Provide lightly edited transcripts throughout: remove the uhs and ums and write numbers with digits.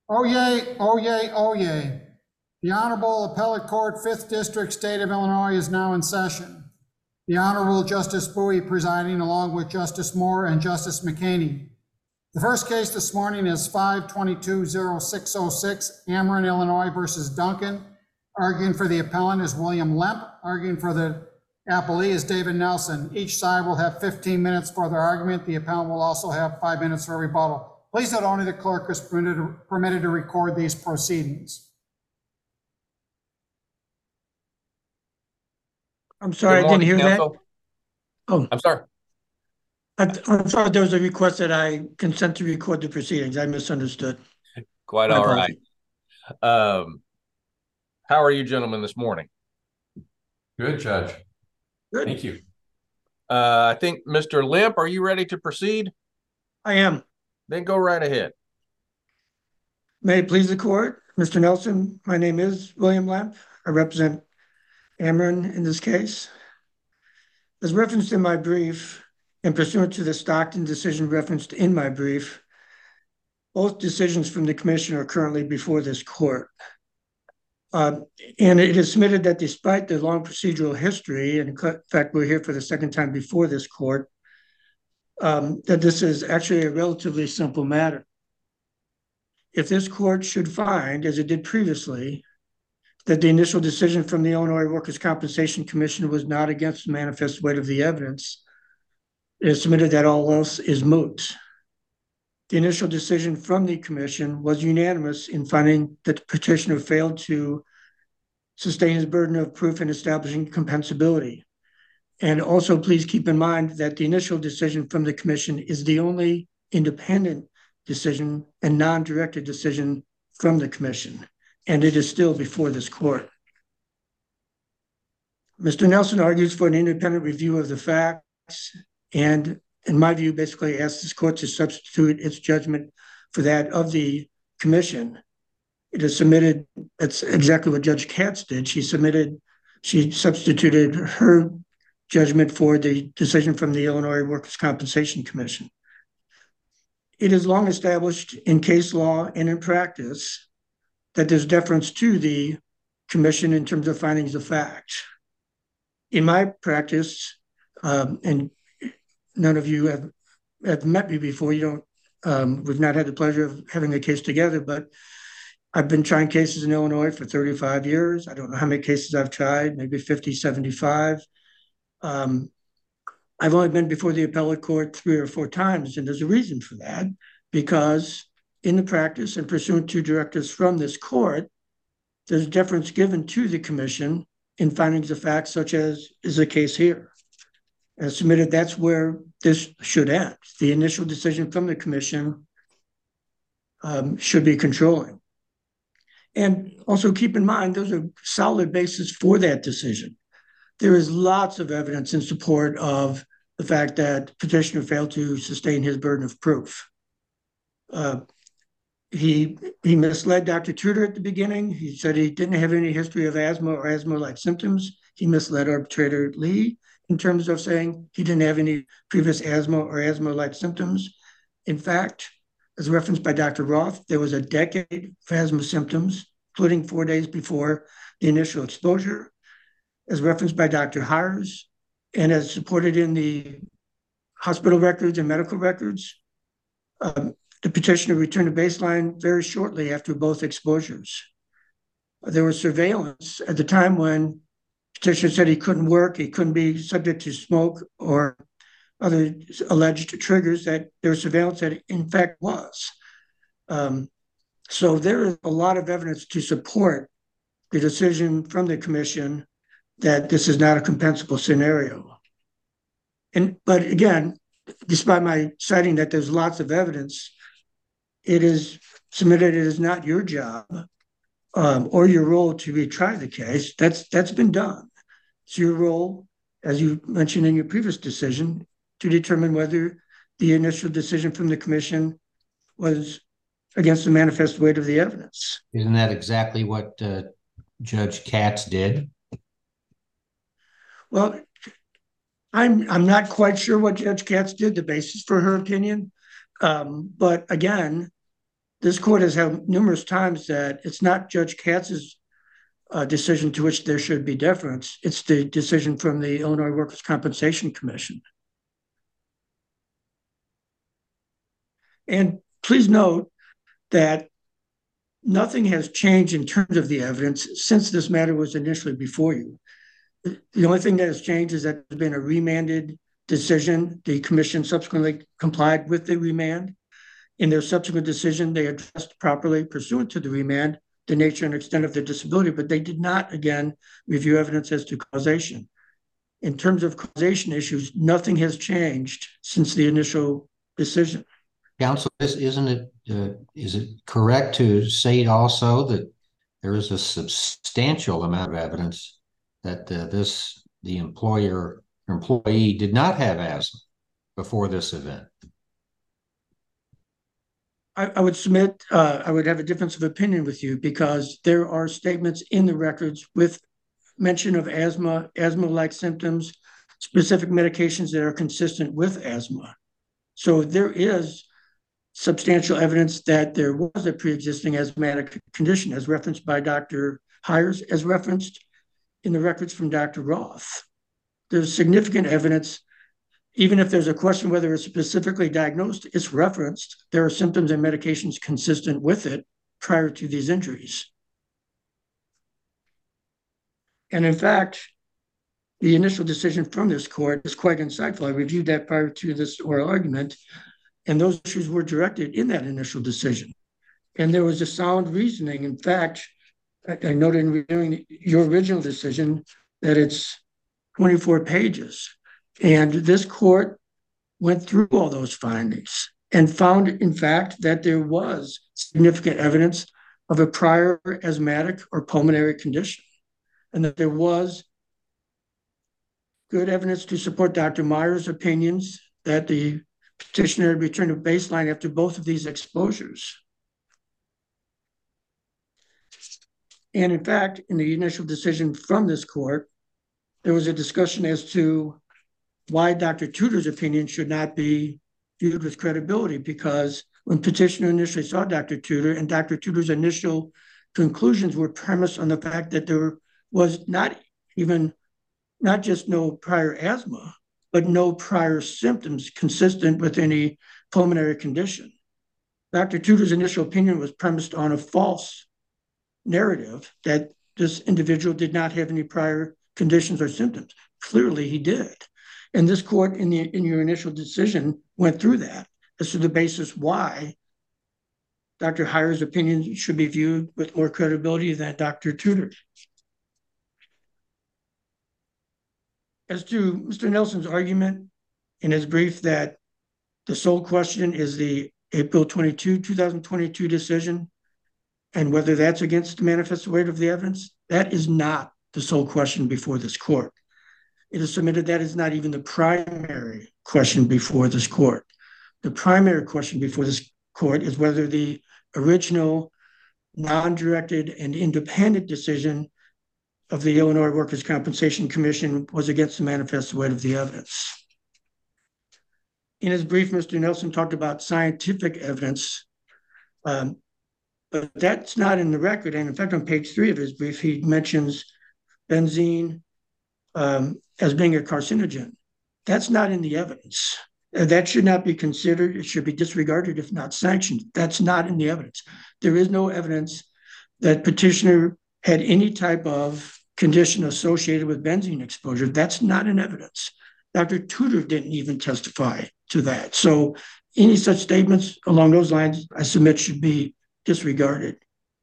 Oyez, oyez, oyez. The Honorable Appellate Court, 5th District, State of Illinois is now in session. The Honorable Justice Bowie presiding, along with Justice Moore and Justice McHaney. The first case this morning is 522-0606, Ameren, Illinois versus Duncan. Arguing for the appellant is William Lemp. Arguing for the appellee is David Nelson. Each side will have 15 minutes for their argument. The appellant will also have 5 minutes for rebuttal. Please note only the clerk is permitted to record these proceedings. I'm sorry, I didn't hear counsel. that. Oh, I'm sorry. I'm sorry, there was a request that I consent to record the proceedings. I misunderstood. Quite all right. How are you gentlemen this morning? Good, Judge. Good. Thank you. I think Mr. Lemp, are you ready to proceed? I am. Then go right ahead. May it please the court, Mr. Nelson, my name is William Lemp. I represent Ameren in this case. As referenced in my brief and pursuant to the Stockton decision referenced in my brief, both decisions from the commission are currently before this court. And it is submitted that despite the long procedural history, and in fact, we're here for the second time before this court, that this is actually a relatively simple matter. If this court should find, as it did previously, that the initial decision from the Illinois Workers' Compensation Commission was not against the manifest weight of the evidence, it is submitted that all else is moot. The initial decision from the commission was unanimous in finding that the petitioner failed to sustain his burden of proof in establishing compensability. And also, please keep in mind that the initial decision from the commission is the only independent decision and non-directed decision from the commission, and it is still before this court. Mr. Nelson argues for an independent review of the facts, and in my view, basically asks this court to substitute its judgment for that of the commission. It is submitted, that's exactly what Judge Katz did. She substituted her judgment for the decision from the Illinois Workers' Compensation Commission. It is long established in case law and in practice that there's deference to the commission in terms of findings of fact. In my practice, and none of you have met me before, we've not had the pleasure of having a case together, but I've been trying cases in Illinois for 35 years. I don't know how many cases I've tried, maybe 50, 75. I've only been before the appellate court 3 or 4 times, and there's a reason for that, because in the practice and pursuant to directives from this court, there's deference given to the commission in findings of fact, such as is the case here. As submitted, that's where this should end. The initial decision from the commission should be controlling. And also keep in mind, there's a solid basis for that decision. There is lots of evidence in support of the fact that petitioner failed to sustain his burden of proof. He misled Dr. Tudor at the beginning. He said he didn't have any history of asthma or asthma-like symptoms. He misled arbitrator Lee in terms of saying he didn't have any previous asthma or asthma-like symptoms. In fact, as referenced by Dr. Roth, there was a decade of asthma symptoms, including 4 days before the initial exposure, as referenced by Dr. Hires, and as supported in the hospital records and medical records. The petitioner returned to baseline very shortly after both exposures. There was surveillance at the time when petitioner said he couldn't work, he couldn't be subject to smoke or other alleged triggers, that there was surveillance that in fact was. So there is a lot of evidence to support the decision from the commission that this is not a compensable scenario. But again, despite my citing that there's lots of evidence, it is submitted, it is not your job or your role to retry the case. That's been done. It's your role, as you mentioned in your previous decision, to determine whether the initial decision from the commission was against the manifest weight of the evidence. Isn't that exactly what Judge Katz did? Well, I'm not quite sure what Judge Katz did, the basis for her opinion. But again, this court has held numerous times that it's not Judge Katz's decision to which there should be deference. It's the decision from the Illinois Workers' Compensation Commission. And please note that nothing has changed in terms of the evidence since this matter was initially before you. The only thing that has changed is that there's been a remanded decision. The commission subsequently complied with the remand. In their subsequent decision, they addressed properly, pursuant to the remand, the nature and extent of the disability, but they did not, again, review evidence as to causation. In terms of causation issues, nothing has changed since the initial decision. Counsel, is it correct to say also that there is a substantial amount of evidence that the employee did not have asthma before this event? I would submit, I would have a difference of opinion with you, because there are statements in the records with mention of asthma, asthma-like symptoms, specific medications that are consistent with asthma. So there is substantial evidence that there was a pre-existing asthmatic condition, as referenced by Dr. Hires, as referenced in the records from Dr. Roth. There's significant evidence. Even if there's a question whether it's specifically diagnosed, it's referenced. There are symptoms and medications consistent with it prior to these injuries. And in fact, the initial decision from this court is quite insightful. I reviewed that prior to this oral argument, and those issues were directed in that initial decision. And there was a sound reasoning. In fact, I noted in reviewing your original decision that it's 24 pages. And this court went through all those findings and found, in fact, that there was significant evidence of a prior asthmatic or pulmonary condition, and that there was good evidence to support Dr. Meyer's opinions that the petitioner had returned to baseline after both of these exposures. And in fact, in the initial decision from this court, there was a discussion as to why Dr. Tudor's opinion should not be viewed with credibility, because when petitioner initially saw Dr. Tudor, and Dr. Tudor's initial conclusions were premised on the fact that there was not just no prior asthma, but no prior symptoms consistent with any pulmonary condition. Dr. Tudor's initial opinion was premised on a false narrative that this individual did not have any prior conditions or symptoms. Clearly he did. And this court in your initial decision went through that as to the basis why Dr. Hires' opinion should be viewed with more credibility than Dr. Tudor's. As to Mr. Nelson's argument in his brief that the sole question is the April 22, 2022 decision, and whether that's against the manifest weight of the evidence, that is not the sole question before this court. It is submitted that is not even the primary question before this court. The primary question before this court is whether the original non-directed and independent decision of the Illinois Workers' Compensation Commission was against the manifest weight of the evidence. In his brief, Mr. Nelson talked about scientific evidence, but that's not in the record. And in fact, on page 3 of his brief, he mentions benzene as being a carcinogen. That's not in the evidence. That should not be considered. It should be disregarded if not sanctioned. That's not in the evidence. There is no evidence that petitioner had any type of condition associated with benzene exposure. That's not in evidence. Dr. Tudor didn't even testify to that. So any such statements along those lines, I submit, should be disregarded.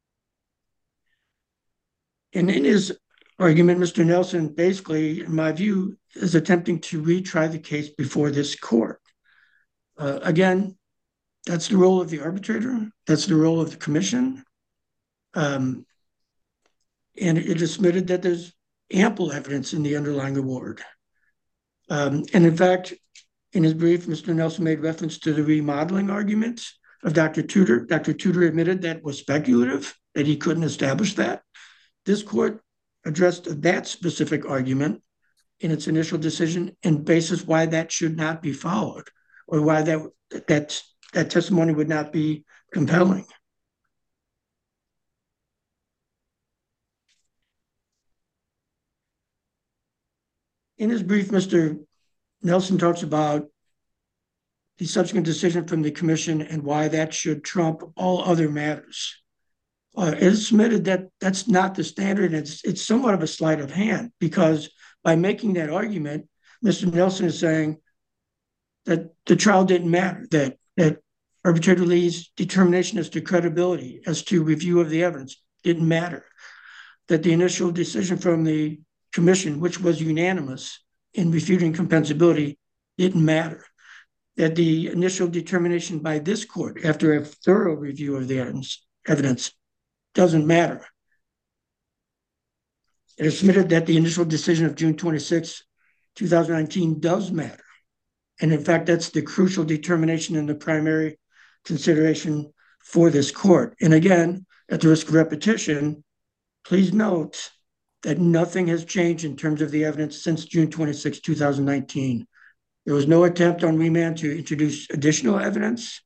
And in his argument, Mr. Nelson basically, in my view, is attempting to retry the case before this court. Again, that's the role of the arbitrator. That's the role of the commission. And it is submitted that there's ample evidence in the underlying award. And in fact, in his brief, Mr. Nelson made reference to the remodeling argument of Dr. Tudor. Dr. Tudor admitted that was speculative, that he couldn't establish that. This court addressed that specific argument in its initial decision and basis why that should not be followed, or why that testimony would not be compelling. In his brief, Mr. Nelson talks about the subsequent decision from the commission and why that should trump all other matters. It is submitted that that's not the standard. It's somewhat of a sleight of hand, because by making that argument, Mr. Nelson is saying that the trial didn't matter, that Arbitrator Lee's determination as to credibility, as to review of the evidence, didn't matter, that the initial decision from the commission, which was unanimous in refuting compensability, didn't matter, that the initial determination by this court, after a thorough review of the evidence doesn't matter. It is submitted that the initial decision of June 26, 2019 does matter. And in fact, that's the crucial determination in the primary consideration for this court. And again, at the risk of repetition, please note that nothing has changed in terms of the evidence since June 26, 2019. There was no attempt on remand to introduce additional evidence.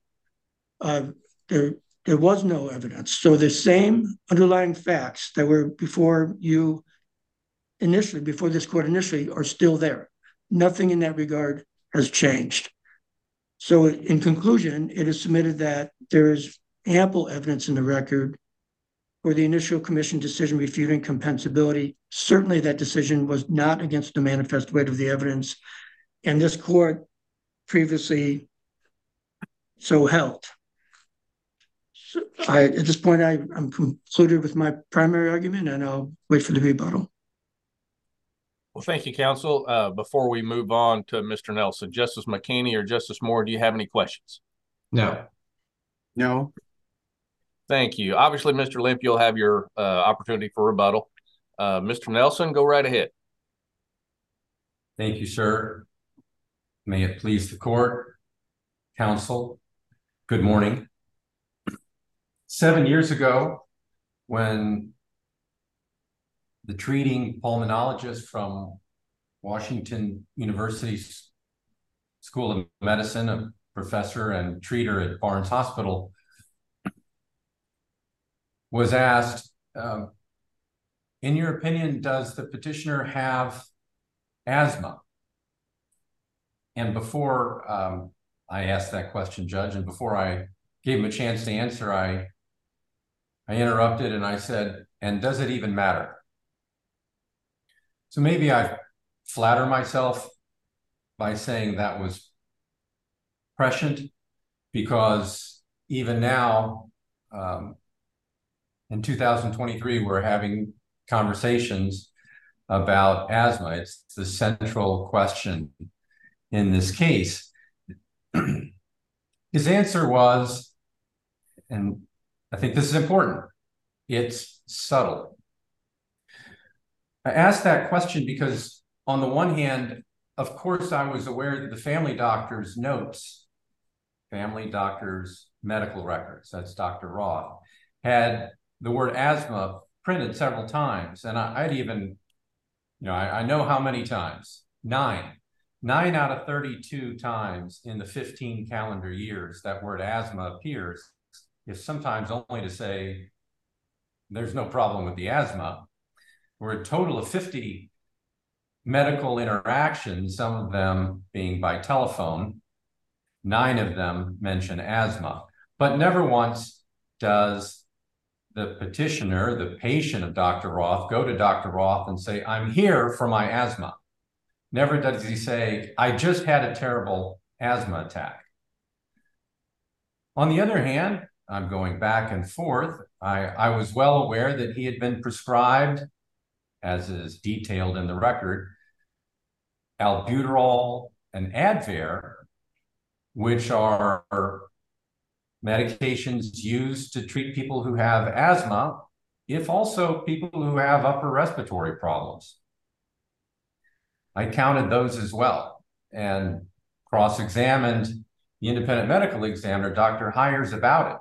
There was no evidence. So the same underlying facts that were before you initially, before this court initially, are still there. Nothing in that regard has changed. So in conclusion, it is submitted that there is ample evidence in the record for the initial commission decision refuting compensability. Certainly that decision was not against the manifest weight of the evidence, and this court previously so held. So at this point, I'm concluded with my primary argument, and I'll wait for the rebuttal. Well, thank you, counsel. Before we move on to Mr. Nelson, Justice McKinney or Justice Moore, do you have any questions? No. No. Thank you. Obviously, Mr. Lemp, you'll have your opportunity for rebuttal. Mr. Nelson, go right ahead. Thank you, sir. May it please the court, counsel, good morning. 7 years ago, when the treating pulmonologist from Washington University School of Medicine, a professor and treater at Barnes Hospital, was asked, in your opinion, does the petitioner have asthma? And before I asked that question, Judge, and before I gave him a chance to answer, I interrupted and I said, and does it even matter? So maybe I flatter myself by saying that was prescient, because even now, in 2023, we're having conversations about asthma. It's the central question in this case. His answer was, and I think this is important, it's subtle. I asked that question because on the one hand, of course, I was aware that the family doctor's notes, family doctor's medical records, that's Dr. Roth, had the word asthma printed several times. And I'd even, I know how many times, 9 out of 32 times in the 15 calendar years that word asthma appears, if sometimes only to say there's no problem with the asthma. We're a total of 50 medical interactions, some of them being by telephone. 9 of them mention asthma, but never once does the petitioner, the patient of Dr. Roth, go to Dr. Roth and say, I'm here for my asthma. Never does he say, I just had a terrible asthma attack. On the other hand, I'm going back and forth. I was well aware that he had been prescribed, as is detailed in the record, albuterol and Advair, which are medications used to treat people who have asthma, if also people who have upper respiratory problems. I counted those as well and cross-examined the independent medical examiner, Dr. Hires, about it.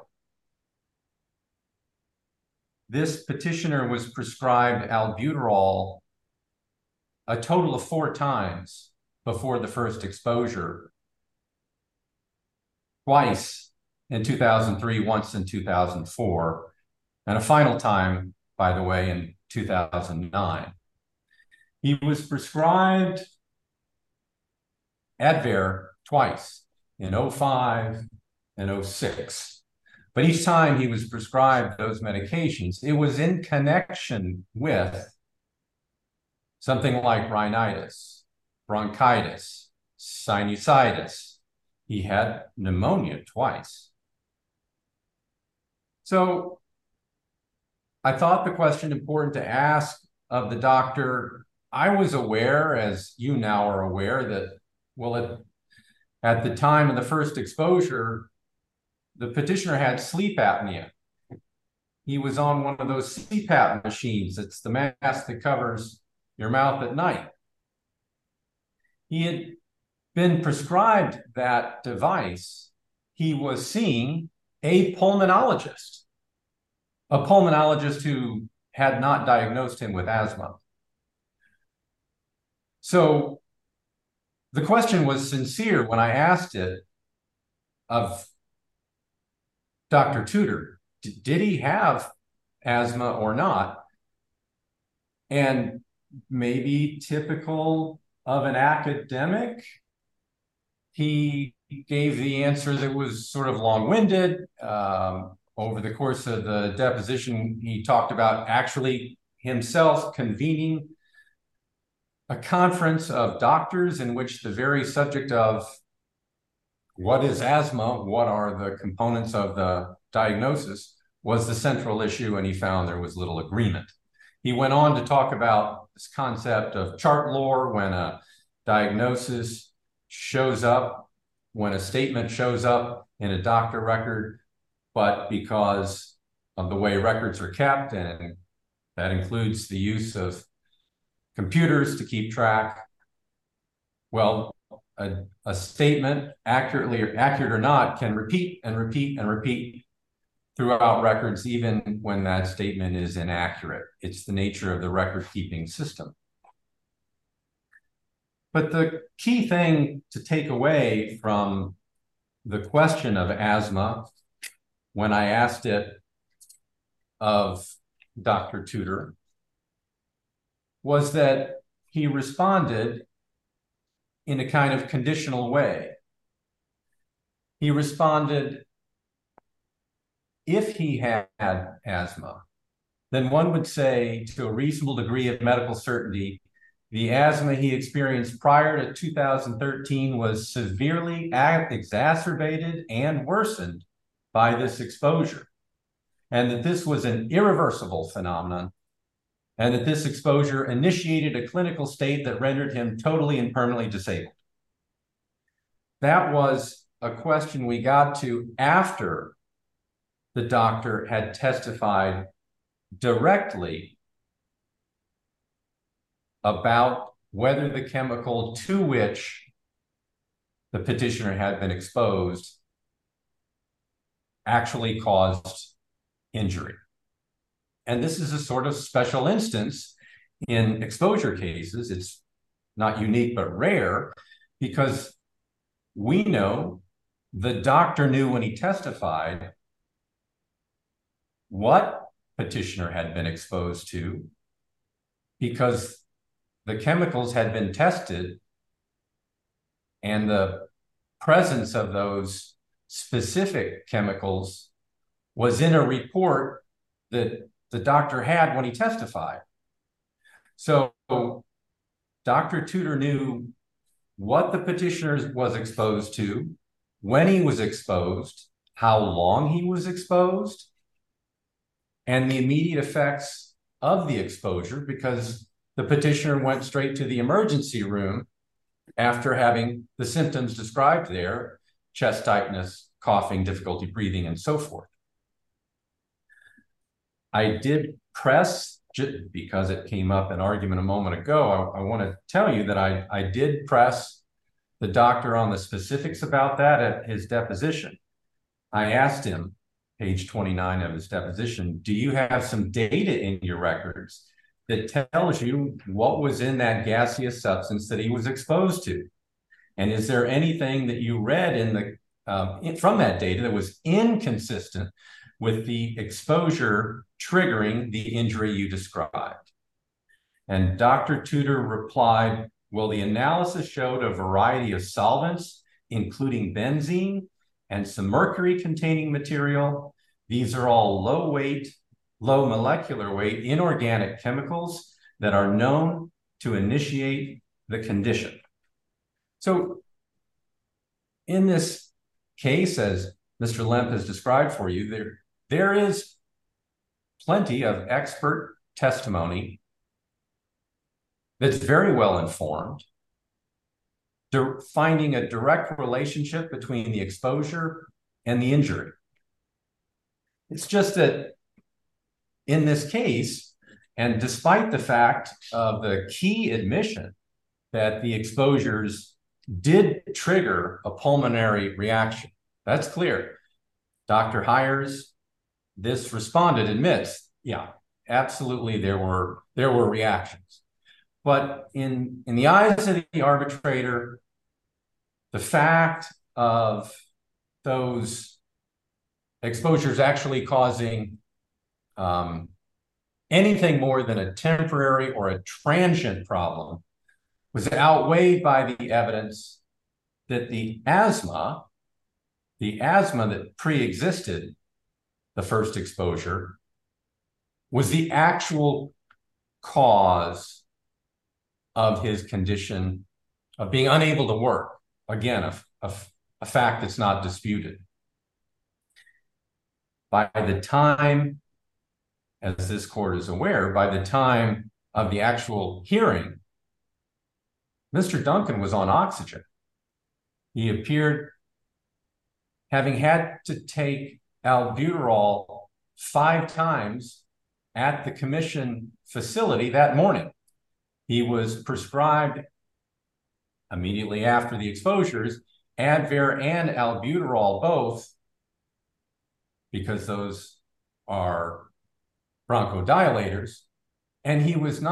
This petitioner was prescribed albuterol a total of 4 times before the first exposure. Twice in 2003, once in 2004, and a final time, by the way, in 2009. He was prescribed Advair twice, in 05 and 06. But each time he was prescribed those medications, it was in connection with something like rhinitis, bronchitis, sinusitis. He had pneumonia twice. So I thought the question important to ask of the doctor, I was aware, as you now are aware, that, well, at the time of the first exposure, the petitioner had sleep apnea. He was on one of those CPAP machines. It's the mask that covers your mouth at night. He had been prescribed that device. He was seeing a pulmonologist who had not diagnosed him with asthma. So the question was sincere when I asked it of Dr. Tudor, did he have asthma or not? And maybe typical of an academic, he gave the answer that was sort of long-winded. Over the course of the deposition, he talked about actually himself convening a conference of doctors in which the very subject of what is asthma, what are the components of the diagnosis, was the central issue, and he found there was little agreement. He went on to talk about this concept of chart lore, when a diagnosis shows up, when a statement shows up in a doctor record, but because of the way records are kept, and that includes the use of computers to keep track, well, a statement, accurate or not, can repeat and repeat and repeat throughout records, even when that statement is inaccurate. It's the nature of the record-keeping system. But the key thing to take away from the question of asthma, when I asked it of Dr. Tudor, was that he responded in a kind of conditional way. He responded, if he had asthma, then one would say, to a reasonable degree of medical certainty, the asthma he experienced prior to 2013 was severely exacerbated and worsened by this exposure, and that this was an irreversible phenomenon, and that this exposure initiated a clinical state that rendered him totally and permanently disabled. That was a question we got to after the doctor had testified directly about whether the chemical to which the petitioner had been exposed actually caused injury. And this is a sort of special instance in exposure cases. It's not unique, but rare, because we know the doctor knew when he testified what petitioner had been exposed to, because the chemicals had been tested and the presence of those specific chemicals was in a report that the doctor had when he testified. So Dr. Tudor knew what the petitioner was exposed to, when he was exposed, how long he was exposed, and the immediate effects of the exposure, because the petitioner went straight to the emergency room after having the symptoms described there, chest tightness, coughing, difficulty breathing, and so forth. I did press, because it came up in argument a moment ago, I want to tell you that I did press the doctor on the specifics about that at his deposition. I asked him, page 29 of his deposition, do you have some data in your records that tells you what was in that gaseous substance that he was exposed to? And is there anything that you read in the from that data that was inconsistent with the exposure triggering the injury you described? And Dr. Tudor replied Well, the analysis showed a variety of solvents, including benzene and some mercury-containing material. These are all low molecular weight inorganic chemicals that are known to initiate the condition. So in this case, as Mr. Lemp has described for you, there is plenty of expert testimony that's very well informed, finding a direct relationship between the exposure and the injury. It's just that in this case, and despite the fact of the key admission that the exposures did trigger a pulmonary reaction, that's clear. Dr. Hires, this respondent, admits, yeah, absolutely there were reactions. But in the eyes of the arbitrator, the fact of those exposures actually causing anything more than a temporary or a transient problem was outweighed by the evidence that the asthma that pre-existed the first exposure was the actual cause of his condition of being unable to work. Again, a fact that's not disputed. By the time, as this court is aware, by the time of the actual hearing, Mr. Duncan was on oxygen. He appeared having had to take albuterol 5 times at the commission facility that morning. He was prescribed immediately after the exposures, Advair and albuterol both, because those are bronchodilators, and he was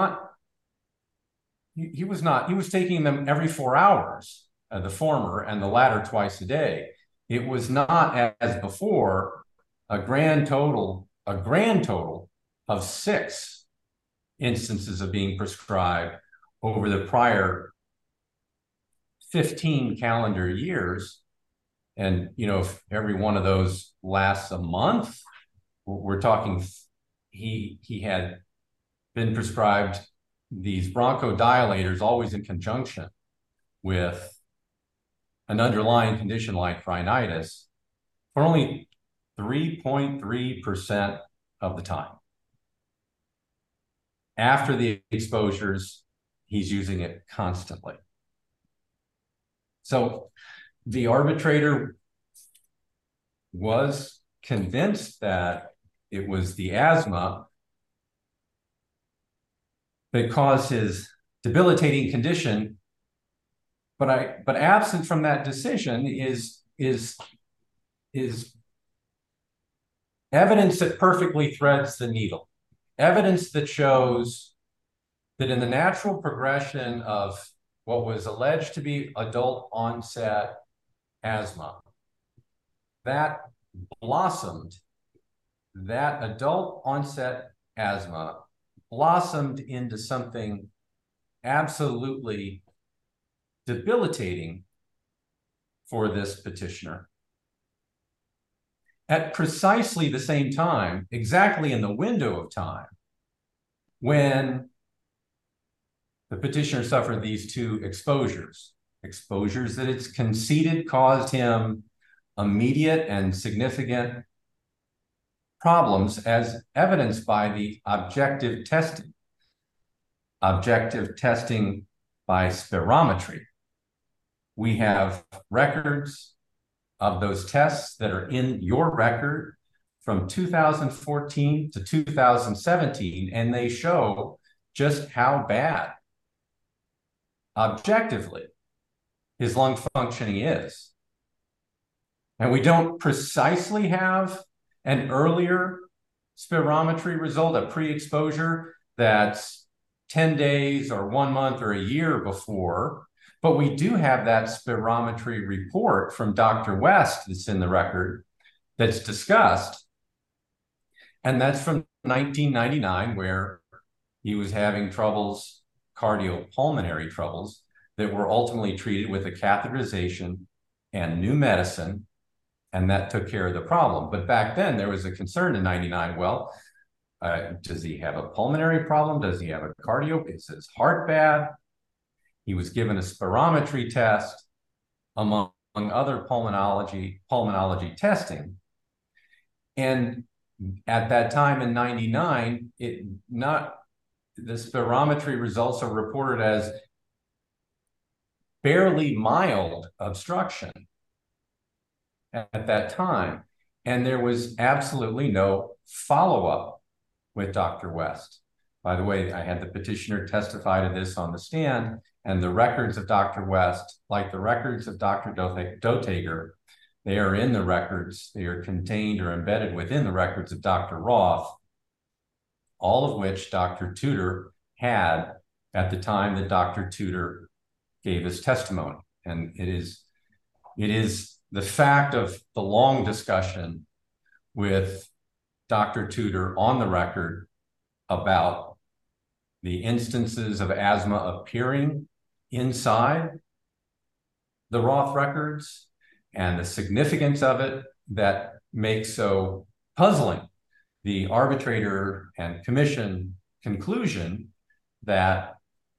taking them every 4 hours, the former, and the latter twice a day. It was not, as before, a grand total of 6 instances of being prescribed over the prior 15 calendar years. And, you know, if every one of those lasts a month, we're talking, he had been prescribed these bronchodilators always in conjunction with an underlying condition like rhinitis for only 3.3% of the time. After the exposures, he's using it constantly. So the arbitrator was convinced that it was the asthma that caused his debilitating condition, but absent from that decision is evidence that perfectly threads the needle. Evidence that shows that in the natural progression of what was alleged to be adult onset asthma, that adult onset asthma blossomed into something absolutely debilitating for this petitioner. At precisely the same time, exactly in the window of time, when the petitioner suffered these 2 exposures that it's conceded caused him immediate and significant problems, as evidenced by the objective testing by spirometry. We have records of those tests that are in your record from 2014 to 2017, and they show just how bad, objectively, his lung functioning is. And we don't precisely have an earlier spirometry result, a pre-exposure that's 10 days or 1 month or a year before, but we do have that spirometry report from Dr. West that's in the record that's discussed. And that's from 1999, where he was having troubles, cardiopulmonary troubles, that were ultimately treated with a catheterization and new medicine, and that took care of the problem. But back then, there was a concern in 99, well, does he have a pulmonary problem? Does he have a cardio? Is his heart bad? He was given a spirometry test, among other pulmonology testing. And at that time in 99, the spirometry results are reported as barely mild obstruction at that time. And there was absolutely no follow-up with Dr. West. By the way, I had the petitioner testify to this on the stand, and the records of Dr. West, like the records of Dr. Dotager, they are in the records. They are contained or embedded within the records of Dr. Roth, all of which Dr. Tudor had at the time that Dr. Tudor gave his testimony. And it is the fact of the long discussion with Dr. Tudor on the record about the instances of asthma appearing inside the Roth records and the significance of it that makes so puzzling the arbitrator and commission conclusion that,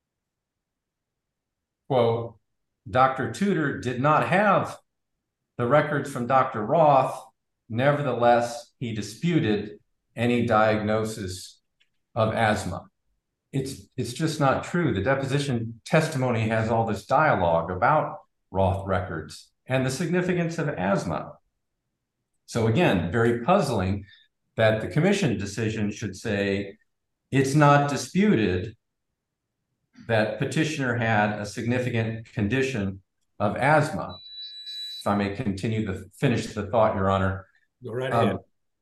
quote, Dr. Tudor did not have the records from Dr. Roth. Nevertheless, he disputed any diagnosis of asthma. It's just not true. The deposition testimony has all this dialogue about Roth records and the significance of asthma. So again, very puzzling that the commission decision should say it's not disputed that petitioner had a significant condition of asthma. If I may continue to finish the thought, Your Honor. Go right ahead.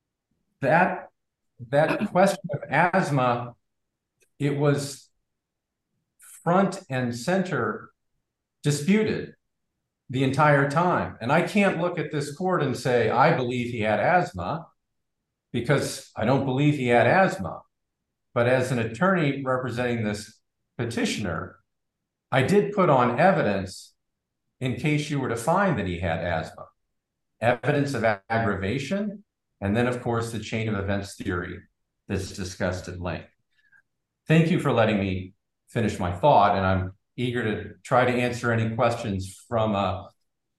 That question of asthma, it was front and center disputed the entire time. And I can't look at this court and say, I believe he had asthma, because I don't believe he had asthma. But as an attorney representing this petitioner, I did put on evidence in case you were to find that he had asthma, evidence of aggravation, and then, of course, the chain of events theory that's discussed at length. Thank you for letting me finish my thought, and I'm eager to try to answer any questions from a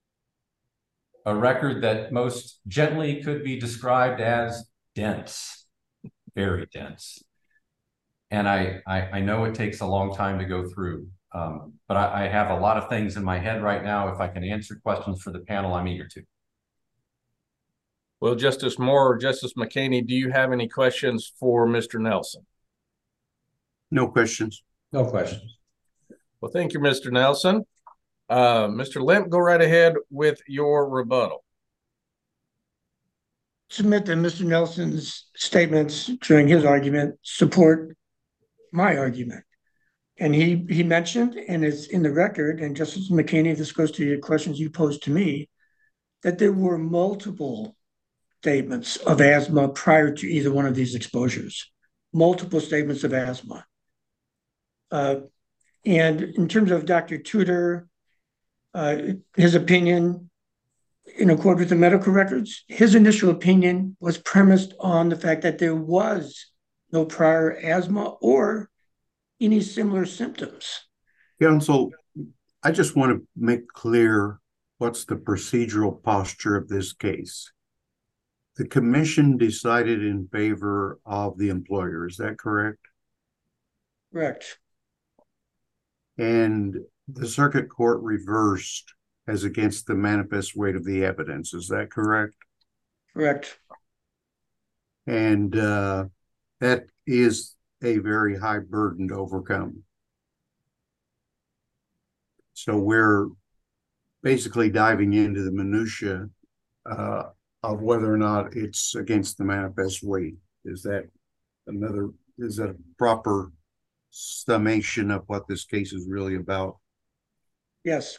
record that most gently could be described as dense, very dense. And I know it takes a long time to go through, but I have a lot of things in my head right now. If I can answer questions for the panel, I'm eager to. Well, Justice Moore or Justice McKinney, do you have any questions for Mr. Nelson? No questions. No questions. Well, thank you, Mr. Nelson. Mr. Lemp, go right ahead with your rebuttal. Submit that Mr. Nelson's statements during his argument support my argument. And he mentioned, and it's in the record, and Justice McKinney, this goes to your questions you posed to me, that there were multiple statements of asthma prior to either one of these exposures, multiple statements of asthma. And in terms of Dr. Tudor, his opinion, in accord with the medical records, his initial opinion was premised on the fact that there was no prior asthma or any similar symptoms. Counsel, I just want to make clear what's the procedural posture of this case. The commission decided in favor of the employer, is that correct? Correct. And the circuit court reversed as against the manifest weight of the evidence, is that correct? Correct. And that is a very high burden to overcome. So we're basically diving into the minutia of whether or not it's against the manifest weight. Is that a proper summation of what this case is really about? Yes.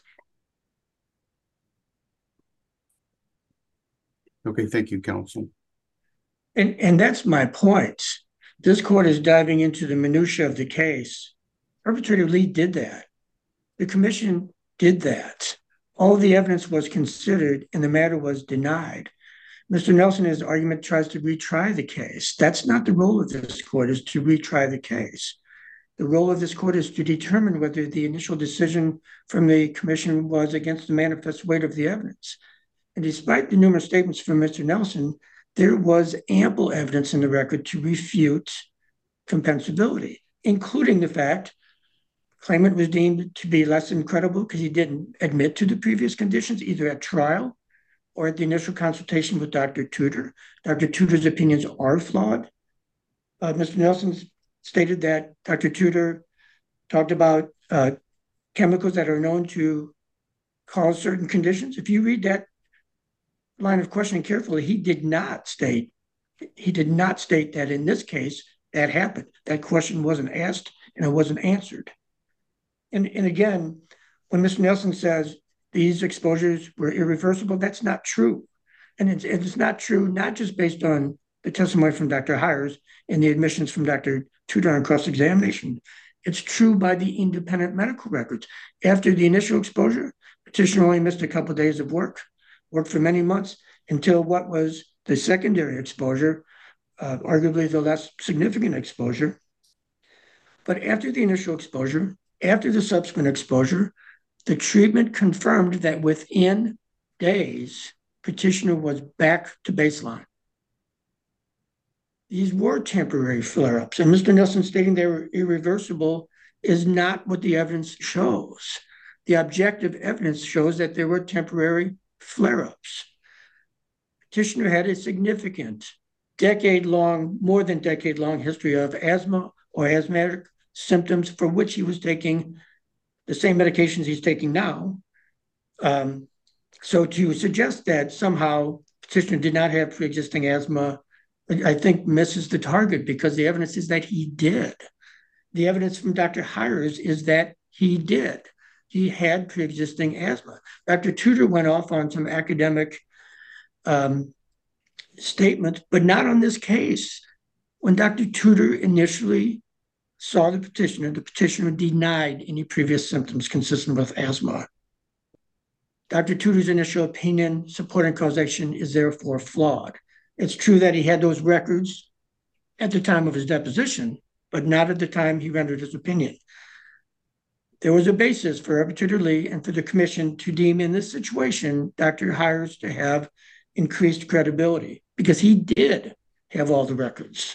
Okay, thank you, counsel. And that's my point. This court is diving into the minutia of the case. Arbitrator Lee did that. The commission did that. All of the evidence was considered and the matter was denied. Mr. Nelson, his argument tries to retry the case. That's not the role of this court, is to retry the case. The role of this court is to determine whether the initial decision from the commission was against the manifest weight of the evidence. And despite the numerous statements from Mr. Nelson, there was ample evidence in the record to refute compensability, including the fact claimant was deemed to be less than credible because he didn't admit to the previous conditions, either at trial or at the initial consultation with Dr. Tudor. Dr. Tudor's opinions are flawed. Mr. Nelson stated that Dr. Tudor talked about chemicals that are known to cause certain conditions. If you read that line of questioning carefully, he did not state that in this case that happened. That question wasn't asked and it wasn't answered. And again, when Mr. Nelson says these exposures were irreversible, that's not true. And it's not true, not just based on the testimony from Dr. Hires and the admissions from Dr. Tudor on cross-examination. It's true by the independent medical records. After the initial exposure, petitioner only missed a couple of days of worked for many months until what was the secondary exposure, arguably the less significant exposure. But after the initial exposure, after the subsequent exposure, the treatment confirmed that within days, petitioner was back to baseline. These were temporary flare-ups, and Mr. Nelson stating they were irreversible is not what the evidence shows. The objective evidence shows that there were temporary flare-ups. Petitioner had a significant more than decade-long history of asthma or asthmatic symptoms for which he was taking the same medications he's taking now. So to suggest that somehow petitioner did not have pre-existing asthma, I think misses the target, because the evidence is that he did. The evidence from Dr. Hires is that he did. He had pre-existing asthma. Dr. Tudor went off on some academic statements, but not on this case. When Dr. Tudor initially saw the petitioner denied any previous symptoms consistent with asthma. Dr. Tudor's initial opinion supporting causation is therefore flawed. It's true that he had those records at the time of his deposition, but not at the time he rendered his opinion. There was a basis for Arbitrator Lee and for the commission to deem in this situation Dr. Hires to have increased credibility, because he did have all the records.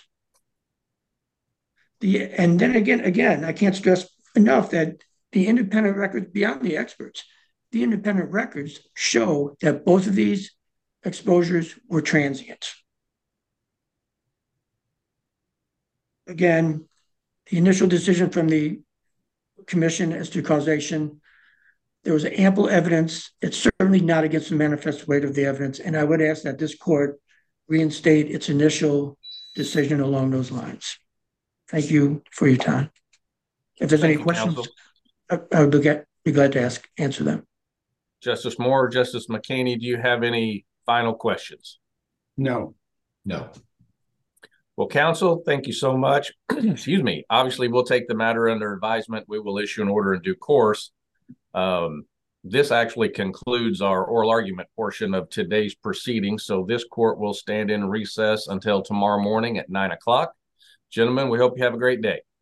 And then again, I can't stress enough that the independent records beyond the experts, the independent records show that both of these exposures were transient. Again, the initial decision from the commission as to causation, there was ample evidence. It's certainly not against the manifest weight of the evidence. And I would ask that this court reinstate its initial decision along those lines. Thank you for your time. If there's any questions, I would be glad to answer them. Justice Moore, Justice McKinney, do you have any final questions? No. No. Well, counsel, thank you so much. Excuse me. Obviously, we'll take the matter under advisement. We will issue an order in due course. This actually concludes our oral argument portion of today's proceedings. So this court will stand in recess until tomorrow morning at 9 o'clock. Gentlemen, we hope you have a great day.